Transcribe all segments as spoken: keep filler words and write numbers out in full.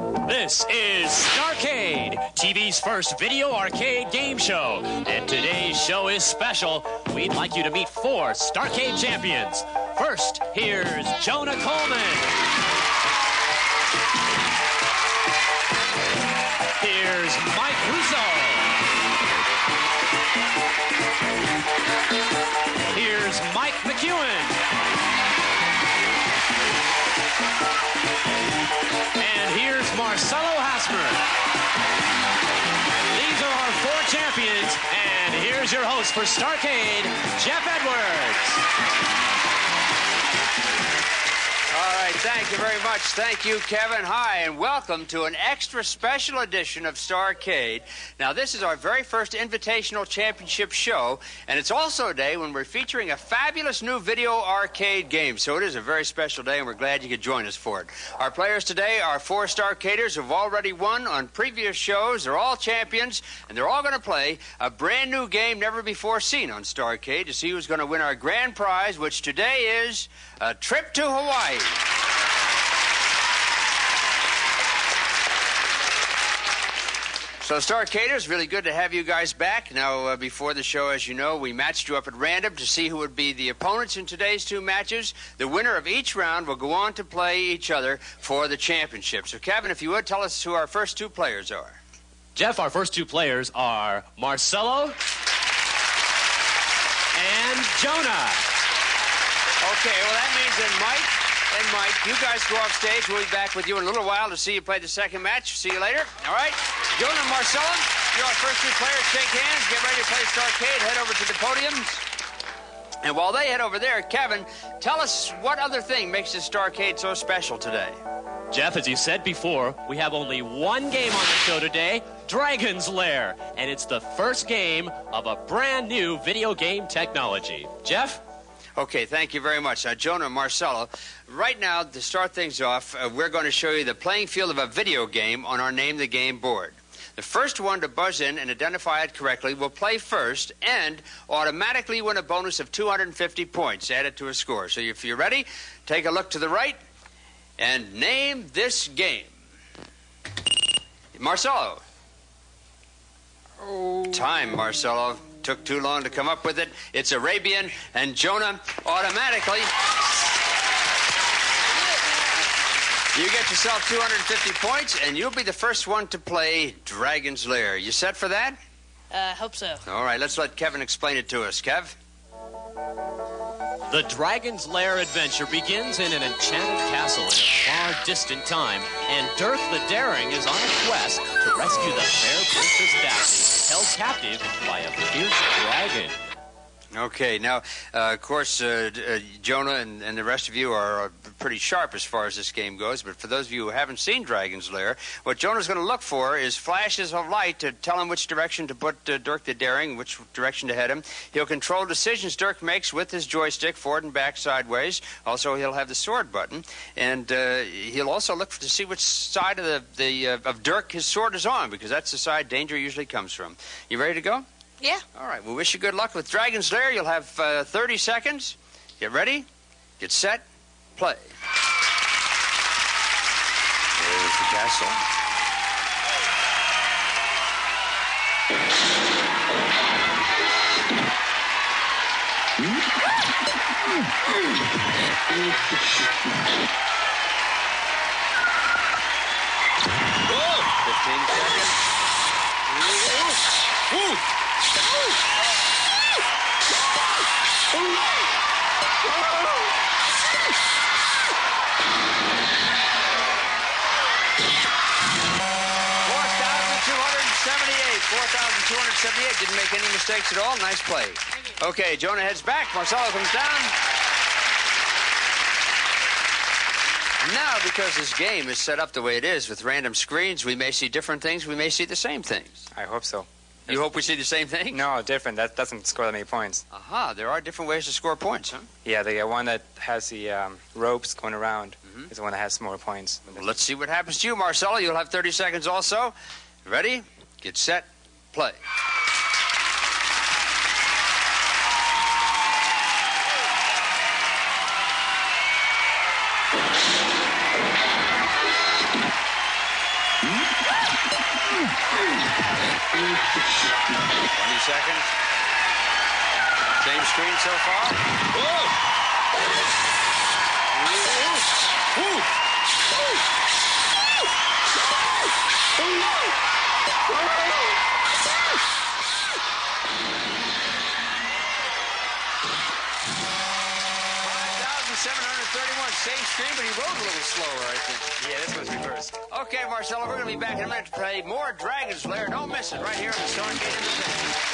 This is Starcade, T V's first video arcade game show. And today's show is special. We'd like you to meet four Starcade champions. First, here's Jonah Coleman. Here's Mike Russo. Here's Mike McEwen. And here's Marcelo Hasmer. These are our four champions, and here's your host for Starcade, Jeff Edwards. All right, thank you very much. Thank you, Kevin. Hi, and welcome to an extra special edition of Starcade. Now, this is our very first Invitational Championship show, and it's also a day when we're featuring a fabulous new video arcade game. So it is a very special day, and we're glad you could join us for it. Our players today are four Starcaders who've already won on previous shows. They're all champions, and they're all going to play a brand new game never before seen on Starcade to see who's going to win our grand prize, which today is a trip to Hawaii. So, Starcaders, really good to have you guys back. Now, uh, before the show, as you know, we matched you up at random to see who would be the opponents in today's two matches. The winner of each round will go on to play each other for the championship. So, Kevin, if you would, tell us who our first two players are. Jeff, our first two players are Marcelo and Jonah. Okay, well, that means that Mike and Mike, you guys go off stage. We'll be back with you in a little while to see you play the second match. See you later. All right? Jonah and Marcelo, you're our first two players. Shake hands. Get ready to play Starcade. Head over to the podiums. And while they head over there, Kevin, tell us what other thing makes this Starcade so special today. Jeff, as you said before, we have only one game on the show today, Dragon's Lair. And it's the first game of a brand new video game technology. Jeff? Okay, thank you very much. Now, Jonah and Marcelo, right now, to start things off, uh, we're going to show you the playing field of a video game on our Name the Game board. The first one to buzz in and identify it correctly will play first and automatically win a bonus of two hundred fifty points added to a score. So if you're ready, take a look to the right and name this game. Marcelo. Oh. Time, Marcelo. Took too long to come up with it. It's Arabian, and Jonah automatically. You get yourself two hundred fifty points, and you'll be the first one to play Dragon's Lair. You set for that? Uh, hope so. All right, let's let Kevin explain it to us. Kev? The Dragon's Lair adventure begins in an enchanted castle in a far distant time, and Dirk the Daring is on a quest to rescue the fair Princess Daphne, held captive by a fierce dragon. Okay, now, uh, of course, uh, uh, Jonah and, and the rest of you are uh, pretty sharp as far as this game goes, but for those of you who haven't seen Dragon's Lair, what Jonah's going to look for is flashes of light to tell him which direction to put uh, Dirk the Daring, which direction to head him. He'll control decisions Dirk makes with his joystick, forward and back, sideways. Also, he'll have the sword button, and uh, he'll also look for, to see which side of the, the uh, of Dirk his sword is on, because that's the side danger usually comes from. You ready to go? Yeah. All right. We wish you good luck with Dragon's Lair. You'll have uh, thirty seconds. Get ready. Get set. Play. There's the castle. Whoa! fifteen seconds. Woo! four thousand two hundred seventy-eight. Didn't make any mistakes at all. Nice play. Okay, Jonah heads back. Marcelo comes down. Now, because this game is set up the way it is with random screens, we may see different things. We may see the same things. I hope so. You hope we see the same thing? No, different. That doesn't score that many points. Aha, there are different ways to score points, huh? Yeah, the uh, one that has the um, ropes going around Mm-hmm. is the one that has more points. Well, let's see what happens to you, Marcelo. You'll have thirty seconds also. Ready? Get set. Play. twenty seconds. Same screen so far. Whoa! Ooh. seven hundred thirty-one, same screen, but he rode a little slower, I think. Yeah, this was reversed. Okay, Marcelo, we're going to be back in a minute to play more Dragon's Lair. Don't miss it right here on the Starcade Invitation.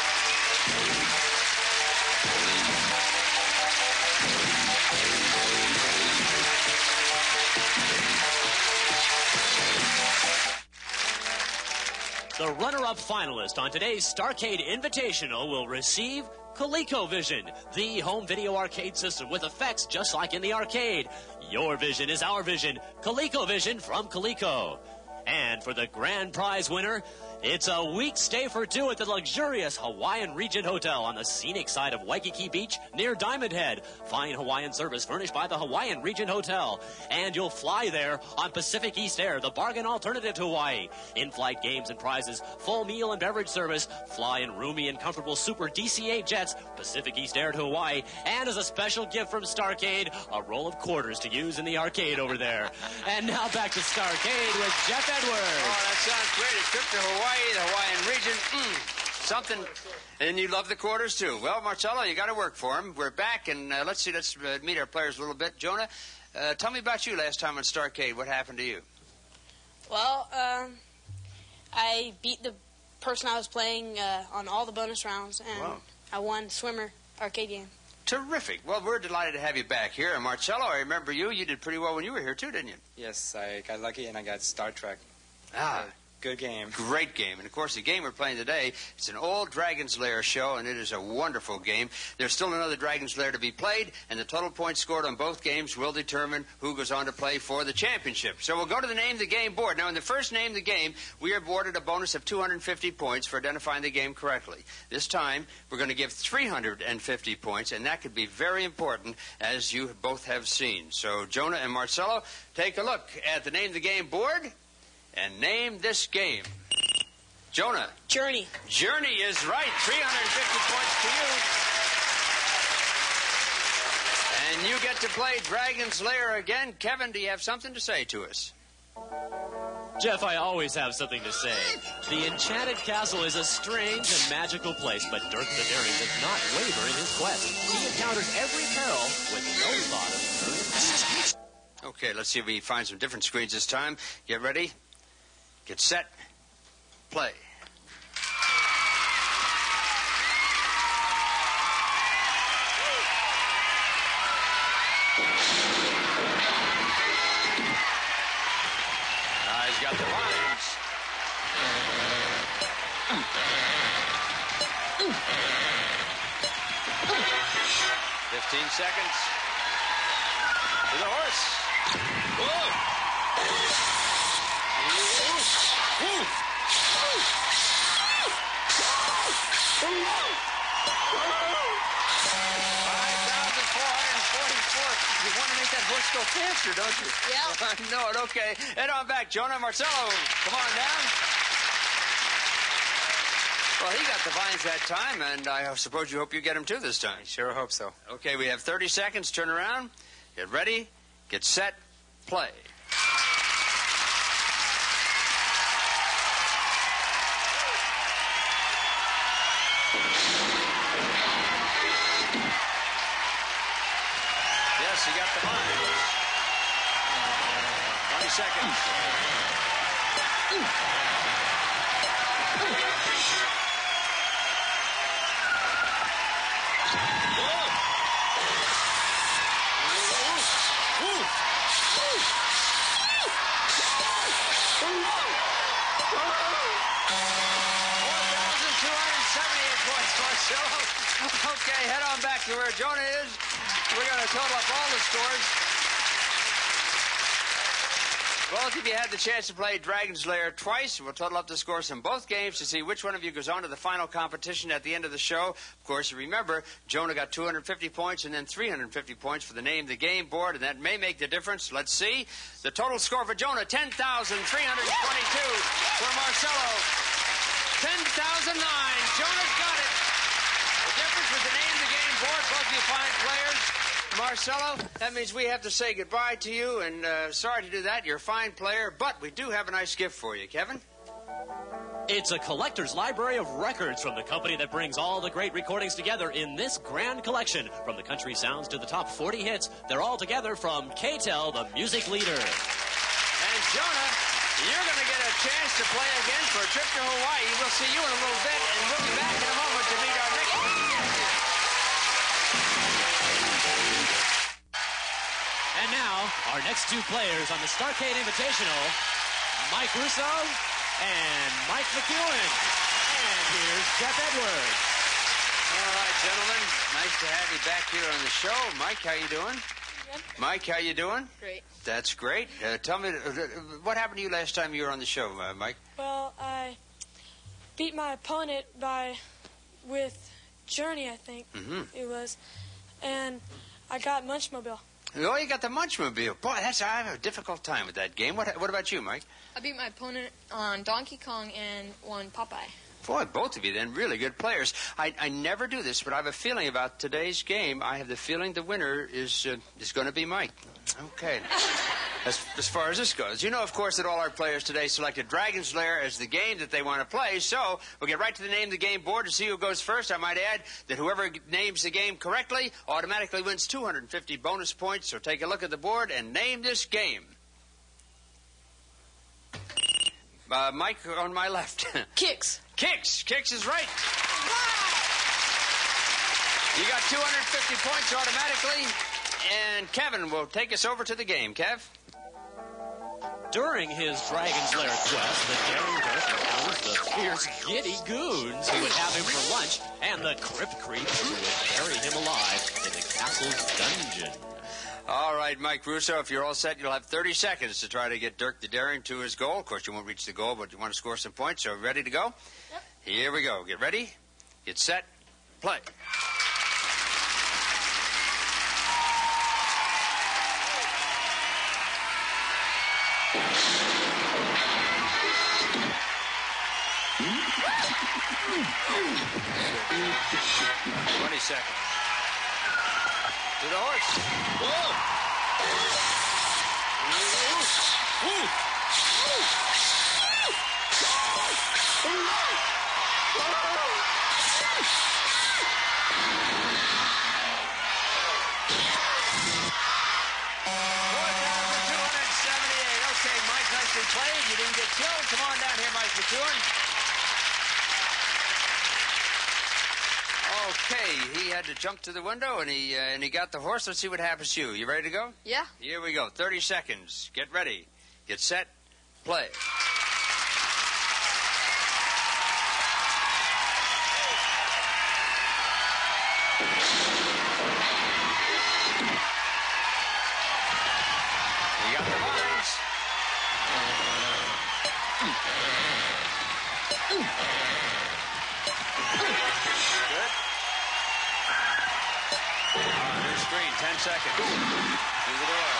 The runner-up finalist on today's Starcade Invitational will receive ColecoVision, the home video arcade system with effects just like in the arcade. Your vision is our vision. ColecoVision from Coleco. And for the grand prize winner, it's a week stay for two at the luxurious Hawaiian Regent Hotel on the scenic side of Waikiki Beach near Diamond Head. Fine Hawaiian service furnished by the Hawaiian Regent Hotel. And you'll fly there on Pacific East Air, the bargain alternative to Hawaii. In-flight games and prizes, full meal and beverage service, fly in roomy and comfortable Super D C eight jets, Pacific East Air to Hawaii, and as a special gift from Starcade, a roll of quarters to use in the arcade over there. And now back to Starcade with Jeff Edwards. Oh, that sounds great. A trip to Hawaii, the Hawaiian region. Mm, something. And you love the quarters, too. Well, Marcelo, you got to work for him. We're back, and uh, let's see, let's uh, meet our players a little bit. Jonah, uh, tell me about you last time on Starcade. What happened to you? Well, um, I beat the person I was playing uh, on all the bonus rounds, and Wow. I won Swimmer arcade game. Terrific. Well, we're delighted to have you back here. And Marcelo, I remember you. You did pretty well when you were here, too, didn't you? Yes, I got lucky and I got Star Trek. Ah. Good game. Great game. And, of course, the game we're playing today, it's an old Dragon's Lair show, and it is a wonderful game. There's still another Dragon's Lair to be played, and the total points scored on both games will determine who goes on to play for the championship. So we'll go to the Name the Game board. Now, in the first Name the Game, we are awarded a bonus of two hundred fifty points for identifying the game correctly. This time, we're going to give three hundred fifty points, and that could be very important, as you both have seen. So, Jonah and Marcelo, take a look at the Name the Game board and name this game. Jonah. Journey. Journey is right. three hundred fifty points to you. And you get to play Dragon's Lair again. Kevin, do you have something to say to us? Jeff, I always have something to say. The Enchanted Castle is a strange and magical place, but Dirk the Daring does not waver in his quest. He encounters every peril with no thought of turning. Okay, let's see if we find some different screens this time. Get ready. Get set. Play. Now he's got the lines. Fifteen seconds. To the horse. Whoa! five thousand four hundred forty-four. You want to make that horse go faster, don't you? Yeah. I know it. Okay. Head on back. Jonah, Marcelo, come on down. Well, he got the vines that time, and I suppose you hope you get him too this time. I sure hope so. Okay, we have thirty seconds. Turn around. Get ready. Get set. Play. Yes, he got the lines. twenty seconds. Okay, head on back to where Jonah is. We're going to total up all the scores. Both of you had the chance to play Dragon's Lair twice. We'll total up the scores from both games to see which one of you goes on to the final competition at the end of the show. Of course, you remember, Jonah got two hundred fifty points and then three hundred fifty points for the name, the game board, and that may make the difference. Let's see. The total score for Jonah, ten thousand three hundred twenty-two. For Marcelo, ten thousand nine. Jonah's got it. The difference was the name, the game board. Both of you fine players. Marcelo, that means we have to say goodbye to you, and uh, sorry to do that. You're a fine player, but we do have a nice gift for you. Kevin? It's a collector's library of records from the company that brings all the great recordings together in this grand collection. From the country sounds to the top forty hits, they're all together from K-Tel, the music leader. And Jonah, you're going to get a chance to play again for a trip to Hawaii. We'll see you in a little bit, and we'll be back in a moment to meet our next... And now, our next two players on the Starcade Invitational, Mike Russo and Mike McEwen. And here's Jeff Edwards. All right, gentlemen. Nice to have you back here on the show. Mike, how you doing? Good. Mike, how you doing? Great. That's great. Uh, tell me, uh, what happened to you last time you were on the show, uh, Mike? Well, I beat my opponent by, with Journey, I think Mm-hmm. it was, and I got Munchmobile. Oh, you got the Munchmobile. Boy, that's I have a difficult time with that game. What What about you, Mike? I beat my opponent on Donkey Kong and won Popeye. Boy, both of you then really good players. I, I never do this, but I have a feeling about today's game. I have the feeling the winner is uh, is going to be Mike. Okay. As, as far as this goes. You know, of course, that all our players today selected Dragon's Lair as the game that they want to play. So we'll get right to the name of the game board to see who goes first. I might add that whoever names the game correctly automatically wins two hundred fifty bonus points. So take a look at the board and name this game. Uh, Mike on my left. Kicks. Kicks. Kicks is right. You got two hundred fifty points automatically. And Kevin will take us over to the game. Kev? During his Dragon's Lair quest, the daring Dirk encounters the fierce Giddy Goons who would have him for lunch, and the Crypt Creeps who would bury him alive in the castle's dungeon. All right, Mike Russo, if you're all set, you'll have thirty seconds to try to get Dirk the Daring to his goal. Of course, you won't reach the goal, but you want to score some points. So ready to go? Yep. Here we go. Get ready. Get set. Play. Twenty seconds. To the horse. Whoa! Ooh. Ooh. Okay, Mike, nicely played. You didn't get killed. Come on down here, Mike McEwen. Okay, he had to jump to the window, and he uh, and he got the horse. Let's see what happens to you. You ready to go? Yeah. Here we go. thirty seconds. Get ready. Get set. Play. You got the lines. Good. On your screen, ten seconds. Through the door.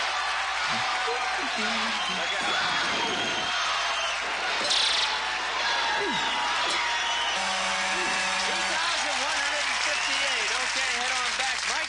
Look out. two thousand one hundred fifty-eight. Okay, head on back, Mike.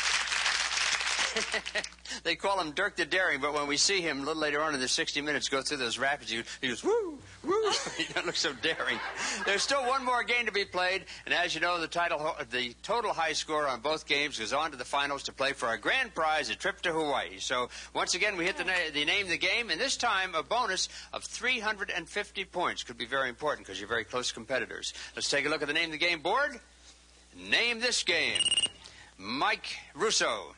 They call him Dirk the Daring, but when we see him a little later on in the sixty minutes go through those rapids, he he goes, woo, woo. He doesn't look so daring. There's still one more game to be played, and as you know, the title, the total high score on both games goes on to the finals to play for our grand prize, a trip to Hawaii. So once again, we hit the, na the name of the game, and this time a bonus of three hundred fifty points. Could be very important because you're very close competitors. Let's take a look at the name of the game board. Name this game. Mike Russo.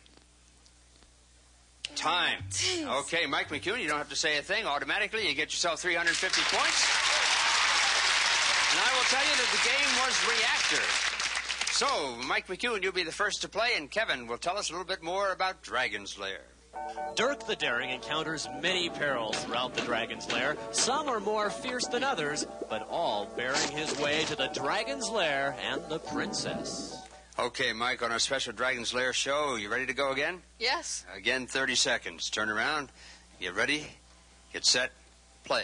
Time. Okay, Mike McEwen, you don't have to say a thing. Automatically, you get yourself three hundred fifty points. And I will tell you that the game was Reactor. So, Mike McEwen, you'll be the first to play, and Kevin will tell us a little bit more about Dragon's Lair. Dirk the Daring encounters many perils throughout the Dragon's Lair. Some are more fierce than others, but all bearing his way to the Dragon's Lair and the princess. Okay, Mike, on our special Dragon's Lair show, you ready to go again? Yes. Again, thirty seconds. Turn around. Get ready. Get set. Play.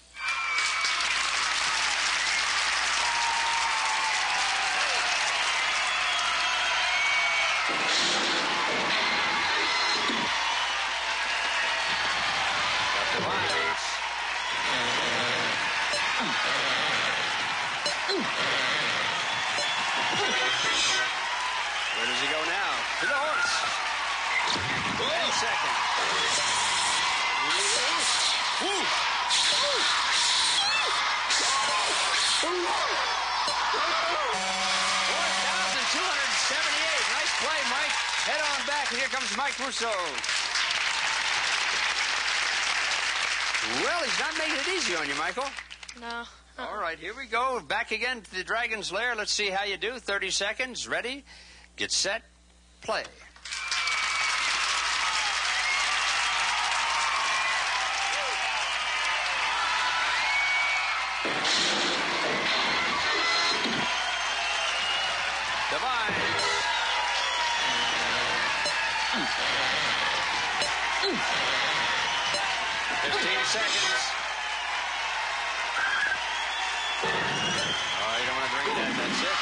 Where does he go now? To the horse. Ten seconds. Woo! four thousand two hundred seventy-eight. Nice play, Mike. Head on back, and here comes Mike Russo. Well, he's not making it easy on you, Michael. No. All right, here we go. Back again to the Dragon's Lair. Let's see how you do. thirty seconds. Ready? Get set. Play. Divine. Fifteen seconds. Oh, you don't want to drink that. That's it.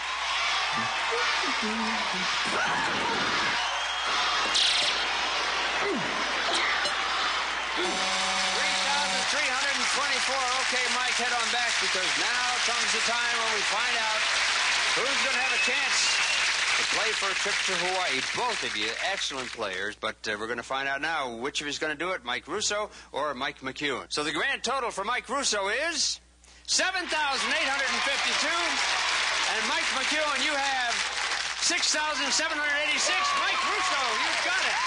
three thousand three hundred twenty-four. Okay, Mike, head on back, because now comes the time when we find out who's going to have a chance to play for a trip to Hawaii. Both of you excellent players, but uh, we're going to find out now which of you is going to do it, Mike Russo or Mike McEwen. So the grand total for Mike Russo is seven thousand eight hundred fifty-two, and Mike McEwen, you have six thousand seven hundred eighty-six. Mike Russo, you've got it.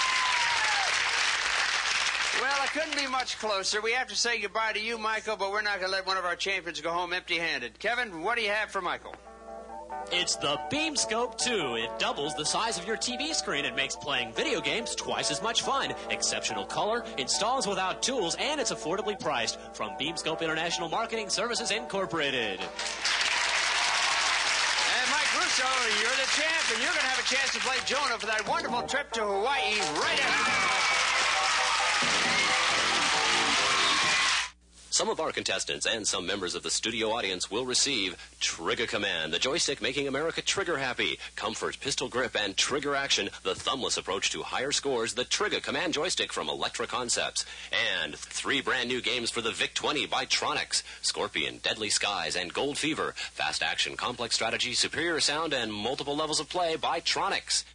Well, it couldn't be much closer. We have to say goodbye to you, Michael, but we're not going to let one of our champions go home empty-handed. Kevin, what do you have for Michael? It's the BeamScope two. It doubles the size of your T V screen and makes playing video games twice as much fun. Exceptional color, installs without tools, and it's affordably priced from BeamScope International Marketing Services Incorporated. And Mike Russo, you're the champ, and you're going to have a chance to play Jonah for that wonderful trip to Hawaii right after that. Some of our contestants and some members of the studio audience will receive Trigger Command, the joystick making America trigger happy. Comfort, pistol grip, and trigger action, the thumbless approach to higher scores, the Trigger Command joystick from Electra Concepts. And three brand new games for the VIC twenty by Tronix: Scorpion, Deadly Skies, and Gold Fever. Fast action, complex strategy, superior sound, and multiple levels of play by Tronix.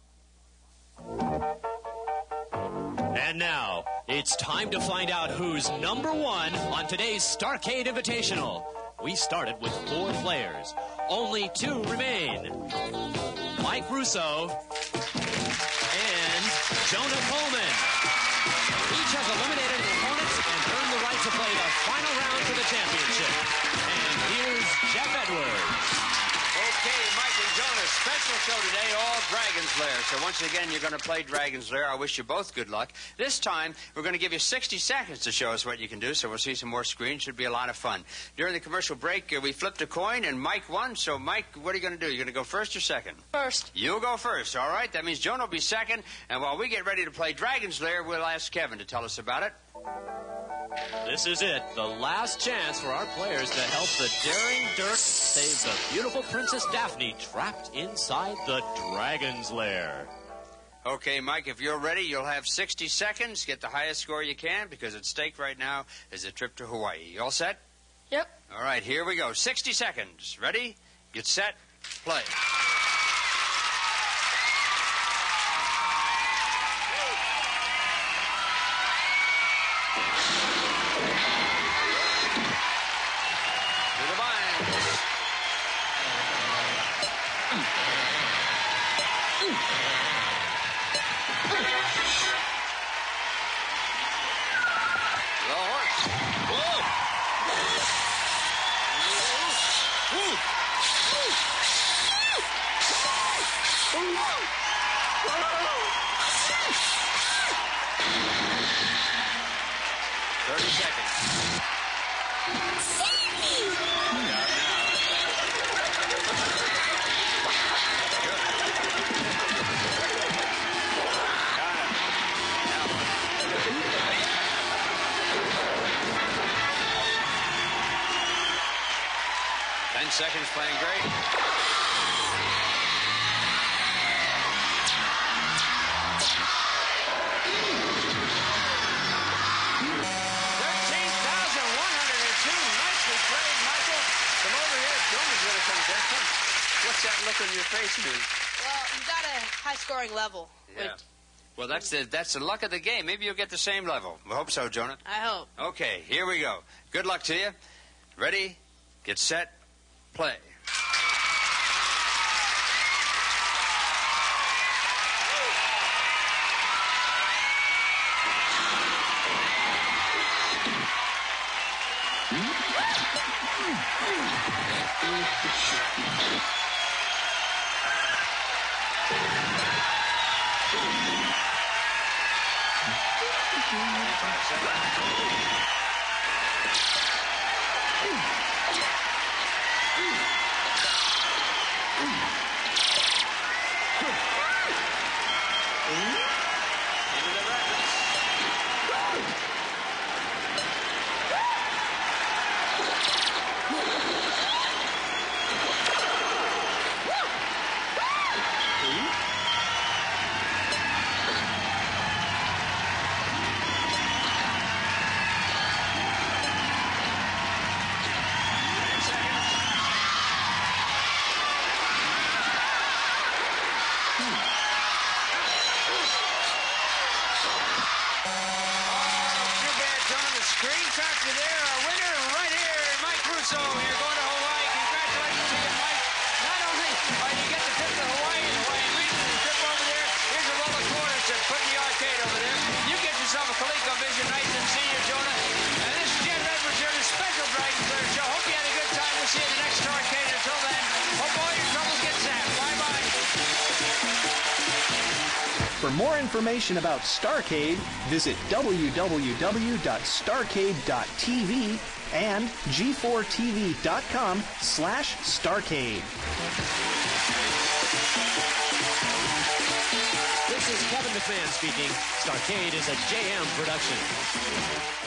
And now, it's time to find out who's number one on today's Starcade Invitational. We started with four players. Only two remain. Mike Russo and Jonah Coleman. Each has eliminated an opponent and earned the right to play the final round for the championship. And here's Jeff Edwards. Okay, Mike and Jonah, special show today, all Dragon's Lair. So once again, you're going to play Dragon's Lair. I wish you both good luck. This time, we're going to give you sixty seconds to show us what you can do, so we'll see some more screens. Should be a lot of fun. During the commercial break, uh, we flipped a coin, and Mike won. So, Mike, what are you going to do? You're going to go first or second? First. You'll go first, all right? That means Jonah will be second. And while we get ready to play Dragon's Lair, we'll ask Kevin to tell us about it. This is it, the last chance for our players to help the daring Dirk save the beautiful Princess Daphne trapped inside the Dragon's Lair. Okay, Mike, if you're ready, you'll have sixty seconds. Get the highest score you can, because at stake right now is a trip to Hawaii. You all set? Yep. All right, here we go. sixty seconds. Ready? Get set. Play. thirty seconds. Ten seconds, playing great. thirteen thousand one hundred two. Nicely played, Michael. Come over here. Jonah's going to come down. What's that look on your face mean? Well, you got a high-scoring level. Yeah. With, Well, that's the, that's the luck of the game. Maybe you'll get the same level. I hope so, Jonah. I hope. Okay, here we go. Good luck to you. Ready, get set, play. Screen factor there, our winner right here, Mike Russo. You're going to Hawaii. Congratulations to you, Mike. Not only are you get the trip to Hawaii and Hawaii region and the trip over there, here's a roll of quarters to put in the arcade over there. You get yourself a ColecoVision. Nice and see you, Jonah. And this is Jen Edwards here, the special Dragon Player Show. Hope you had a good time. We'll see you in the next arcade. Until then, hope all your troubles get zapped. Bye-bye. For more information about Starcade, visit w w w dot starcade dot t v and g four t v dot com slash Starcade. This is Kevin DeFan speaking. Starcade is a J M production.